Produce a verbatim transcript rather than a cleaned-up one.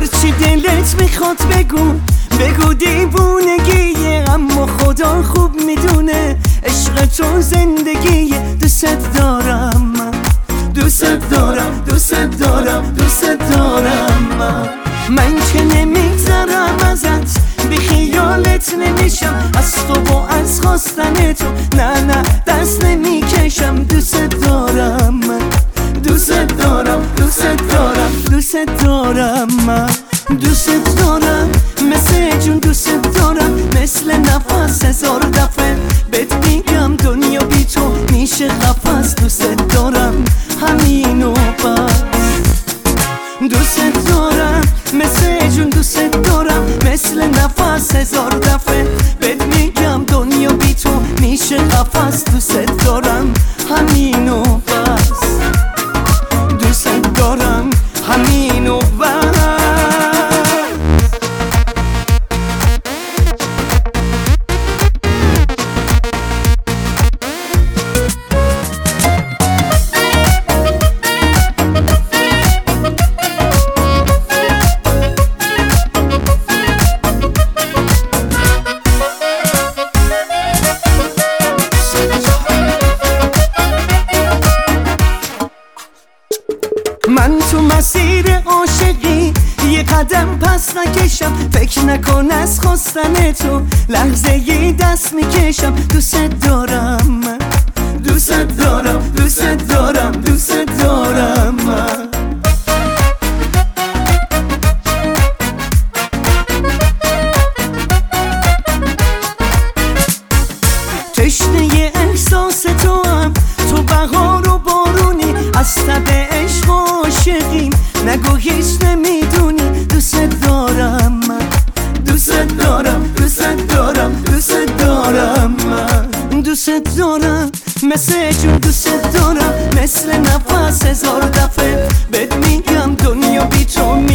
هرچی دلت میخواد بگو بگو دیوونگیه، اما خدا خوب میدونه عشق تو زندگیه. دوست دارم من، دوست دارم، دوست دارم، دوست دارم من. من که نمیگذرم ازت، بی خیالت نمیشم، از تو و از خواستن تو نه نه دست نمیکشم. دوست دارم من، دوست دارم، دوست دارم، دوست دارم من. دوست دارم مثل جون، دوست دارم مثل نفس، هزار دفعه بهت میگم دنیا بی تو میشه قفس. دوست دارم همینو بس. دوست دارم مثل جون، دوست دارم مثل نفس، هزار دفعه بهت میگم دنیا بی تو میشه قفس. دوست دارم همینو بس، دوست دارم همینو بس. من تو مسیر عاشقی یه قدم پس نکشم، فکر نکن از خواستن تو لحظه یه دست میکشم. دوست دارم من، دوست دارم، دوست دارم، دوست دارم من. تشنه احساس تو هم، تو بهار و بارونی، از تب عشق و عاشقیم نگو هیچ نمیدونی. دوست دارم من، دوست دارم، دوست دارم، دوست دارم من. دوست دارم مثل جون، دوست دارم مثل نفس، هزار دفعه بهت میگم دنیا بی تو